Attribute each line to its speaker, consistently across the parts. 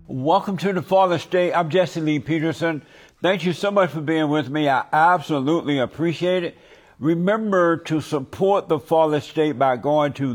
Speaker 1: Welcome to the Fallen State. I'm Jesse Lee Peterson. Thank you so much for being with me. I absolutely appreciate it. Remember to support the Fallen State by going to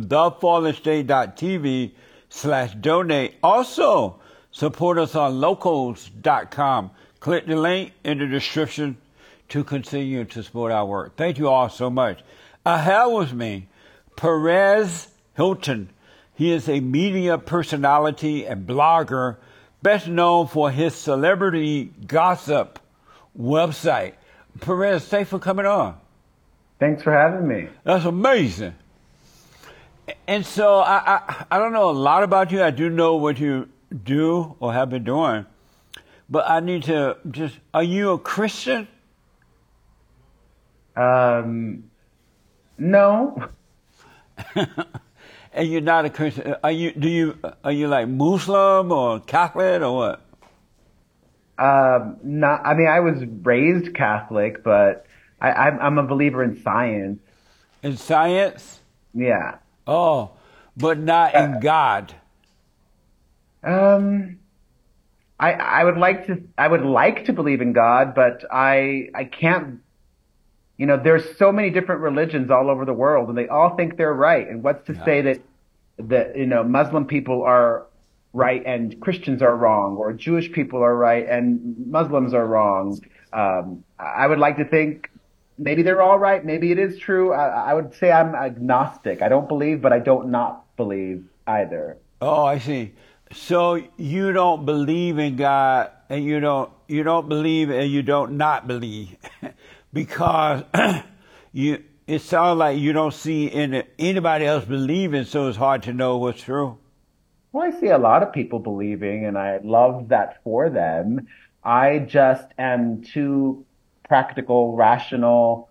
Speaker 1: thefallenstate.tv/donate. Also, support us on locals.com. Click the link in the description to continue to support our work. Thank you all so much. I have with me Perez Hilton. He is a media personality and blogger, best known for his celebrity gossip website. Perez, thanks for coming on.
Speaker 2: Thanks for having me.
Speaker 1: That's amazing. And so I don't know a lot about you. I do know what you do or have been doing. But I need to just, are you a Christian?
Speaker 2: No.
Speaker 1: And you're not a Christian. Are you like Muslim or Catholic or what?
Speaker 2: Not. I mean, I was raised Catholic, but I'm a believer in science.
Speaker 1: In science?
Speaker 2: Yeah.
Speaker 1: Oh, but not in God.
Speaker 2: I would like to believe in God, but I can't. You know, there's so many different religions all over the world, and they all think they're right. And what's to say that Muslim people are right and Christians are wrong, or Jewish people are right and Muslims are wrong? I would like to think maybe they're all right. Maybe it is true. I would say I'm agnostic. I don't believe, but I don't not believe either.
Speaker 1: Oh, I see. So you don't believe in God, and you don't believe, and you don't not believe. Because it sounds like you don't see anybody else believing, so it's hard to know what's true.
Speaker 2: Well, I see a lot of people believing, and I love that for them. I just am too practical, rational.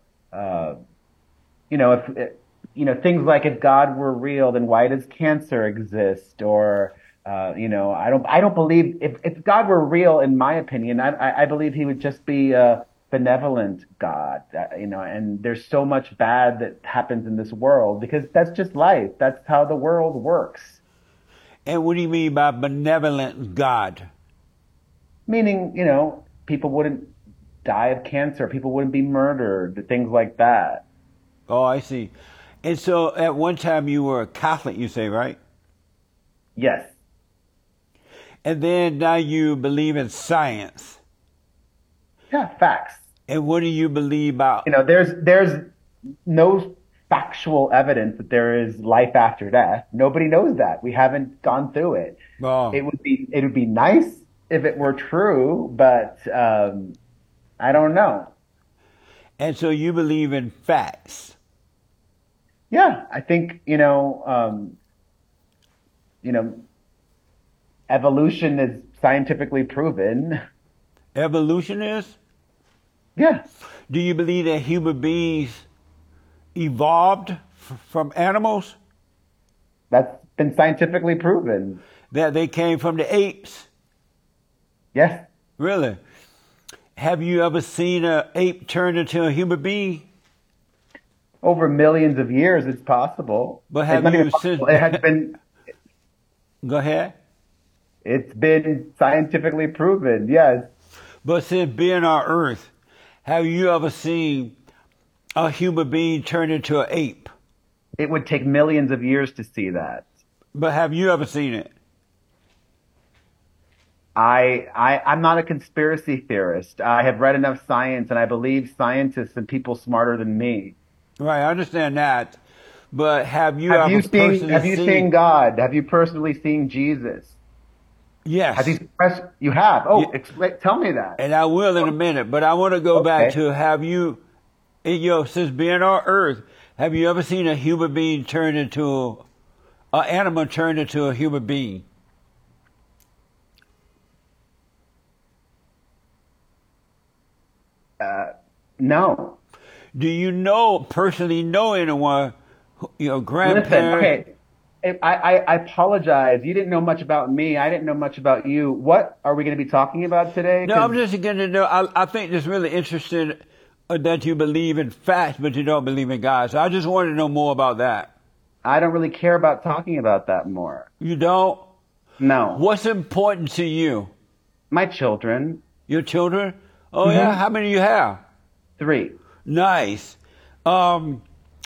Speaker 2: Things like if God were real, then why does cancer exist? Or I don't believe if God were real, in my opinion, I believe he would just be benevolent God, and there's so much bad that happens in this world because that's just life. That's how the world works.
Speaker 1: And what do you mean by benevolent God?
Speaker 2: Meaning, people wouldn't die of cancer, people wouldn't be murdered, things like that.
Speaker 1: Oh, I see. And so at one time you were a Catholic, you say, right?
Speaker 2: Yes.
Speaker 1: And then now you believe in science.
Speaker 2: Yeah, facts.
Speaker 1: And what do you believe about?
Speaker 2: There's no factual evidence that there is life after death. Nobody knows that. We haven't gone through it.
Speaker 1: Oh.
Speaker 2: It would be nice if it were true, but I don't know.
Speaker 1: And so you believe in facts.
Speaker 2: Yeah, I think evolution is scientifically proven.
Speaker 1: Evolution is?
Speaker 2: Yeah.
Speaker 1: Do you believe that human beings evolved from animals?
Speaker 2: That's been scientifically proven.
Speaker 1: That they came from the apes?
Speaker 2: Yes.
Speaker 1: Really? Have you ever seen an ape turn into a human being?
Speaker 2: Over millions of years, it's possible.
Speaker 1: But have you seen?
Speaker 2: It has been.
Speaker 1: Go ahead.
Speaker 2: It's been scientifically proven, yes.
Speaker 1: But since being on Earth, have you ever seen a human being turn into an ape?
Speaker 2: It would take millions of years to see that.
Speaker 1: But have you ever seen it?
Speaker 2: I'm not a conspiracy theorist. I have read enough science, and I believe scientists and people smarter than me.
Speaker 1: Right, I understand that. But have you
Speaker 2: seen God? Have you personally seen Jesus?
Speaker 1: Yes.
Speaker 2: You have? Oh, tell me that.
Speaker 1: And I will in a minute, but I want to go back to since being on Earth, have you ever seen a human being turn into an animal turn into a human being?
Speaker 2: No.
Speaker 1: Do you personally know anyone, grandparents?
Speaker 2: Listen, okay. I apologize. You didn't know much about me. I didn't know much about you. What are we going to be talking about today?
Speaker 1: No, I'm just going to know. I think it's really interesting that you believe in facts, but you don't believe in God. So I just wanted to know more about that.
Speaker 2: I don't really care about talking about that more.
Speaker 1: You don't?
Speaker 2: No.
Speaker 1: What's important to you?
Speaker 2: My children.
Speaker 1: Your children? Oh, yeah? How many do you have?
Speaker 2: 3.
Speaker 1: Nice.
Speaker 2: And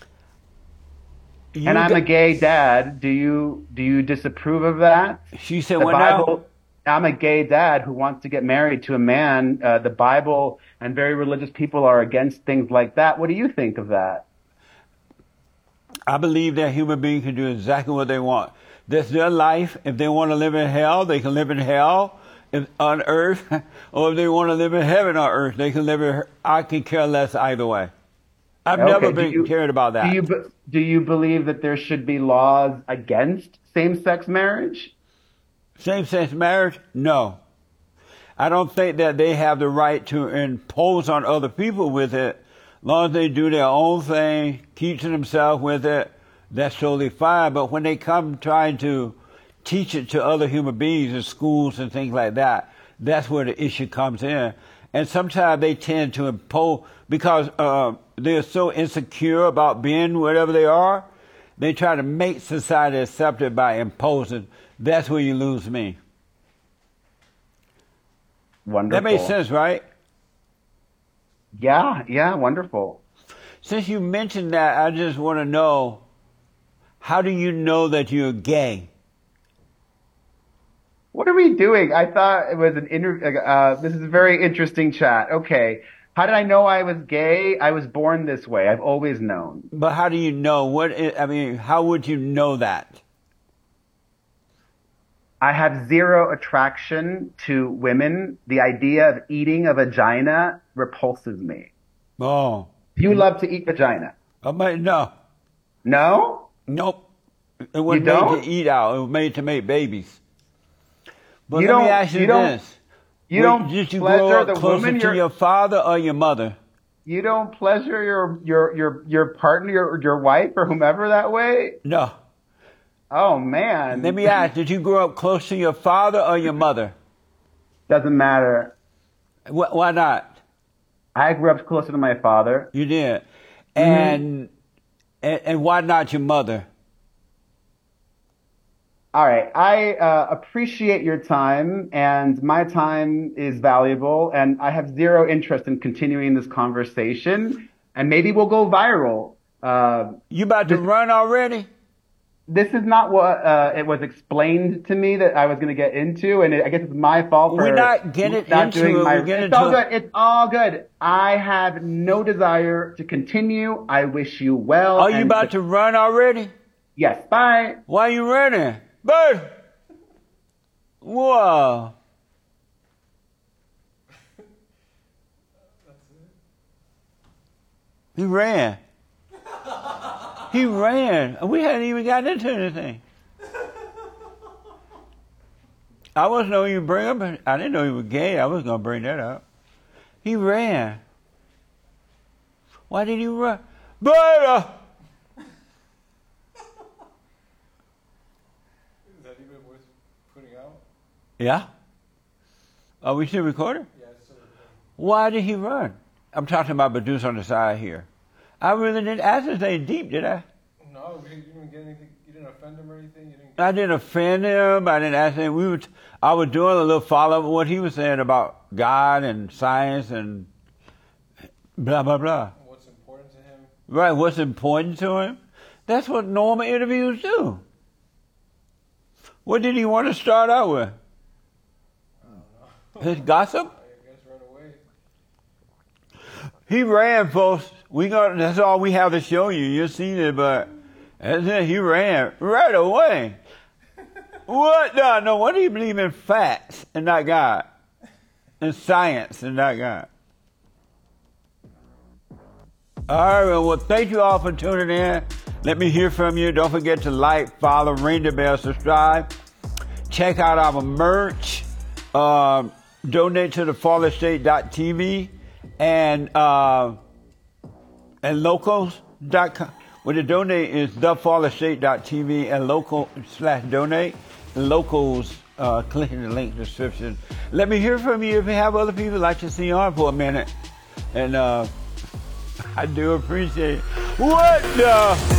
Speaker 2: I'm a gay dad. Do you disapprove of that?
Speaker 1: She said,
Speaker 2: The
Speaker 1: what
Speaker 2: Bible, I'm a gay dad who wants to get married to a man. The Bible and very religious people are against things like that. What do you think of that?
Speaker 1: I believe that human beings can do exactly what they want. That's their life. If they want to live in hell, they can live in hell on earth. Or if they want to live in heaven on earth, they can live in. I can care less either way. I've never been cared about that.
Speaker 2: Do you believe that there should be laws against same-sex marriage?
Speaker 1: Same-sex marriage? No. I don't think that they have the right to impose on other people with it. As long as they do their own thing, keep to themselves with it, that's totally fine. But when they come trying to teach it to other human beings in schools and things like that, that's where the issue comes in. And sometimes they tend to impose, because they're so insecure about being whatever they are, they try to make society accept it by imposing. That's where you lose me.
Speaker 2: Wonderful.
Speaker 1: That makes sense, right?
Speaker 2: Yeah, wonderful.
Speaker 1: Since you mentioned that, I just want to know, how do you know that you're gay?
Speaker 2: What are we doing? I thought it was an interview. This is a very interesting chat. Okay. How did I know I was gay? I was born this way. I've always known.
Speaker 1: But how do you know? How would you know that?
Speaker 2: I have zero attraction to women. The idea of eating a vagina repulses me.
Speaker 1: Oh.
Speaker 2: You love to eat vagina?
Speaker 1: No.
Speaker 2: No?
Speaker 1: Nope. It wasn't made to eat out. It was made to make babies. But let me ask you this. Did you grow up closer to your father or your mother?
Speaker 2: You don't pleasure your partner, your wife, or whomever that way?
Speaker 1: No.
Speaker 2: Oh, man.
Speaker 1: Let me ask, did you grow up close to your father or your mother?
Speaker 2: Doesn't matter.
Speaker 1: Why not?
Speaker 2: I grew up closer to my father.
Speaker 1: You did. And why not your mother?
Speaker 2: All right. I appreciate your time, and my time is valuable, and I have zero interest in continuing this conversation, and maybe we'll go viral.
Speaker 1: You about to run already?
Speaker 2: This is not what it was explained to me that I was going to get into, and I guess it's my fault for
Speaker 1: We're not getting into it.
Speaker 2: It's all good. I have no desire to continue. I wish you well.
Speaker 1: Are you about to run already?
Speaker 2: Yes. Bye.
Speaker 1: Why are you running? Bye. Whoa. He ran. He ran. We hadn't even gotten into anything. I wasn't know you bring up. I didn't know you were gay. I was going to bring that up. He ran. Why did he run? But
Speaker 3: Is that even worth putting out?
Speaker 1: yeah. Are we still recording?
Speaker 3: Yeah, it's still recording.
Speaker 1: Why did he run? I'm talking about Badus on the side here. I really didn't ask anything deep, did I?
Speaker 3: No, you didn't get anything. You didn't offend him or anything.
Speaker 1: I didn't offend him. I didn't ask him. I was doing a little follow up of what he was saying about God and science and blah blah blah.
Speaker 3: What's important to him?
Speaker 1: Right. What's important to him? That's what normal interviews do. What did he want to start out with?
Speaker 3: I don't know.
Speaker 1: His gossip?
Speaker 3: I guess run away.
Speaker 1: He ran, folks. That's all we have to show you. You've seen it, but that's it. He ran right away. What? No wonder you believe in facts and not God. In science and not God. All right, well, thank you all for tuning in. Let me hear from you. Don't forget to like, follow, ring the bell, subscribe. Check out our merch. Donate to thefallerstate.tv and locals.com. Where the donate is thefallerstate.tv and local/donate. Locals, clicking the link description. Let me hear from you if you have other people like to see on for a minute. And I do appreciate it. What the?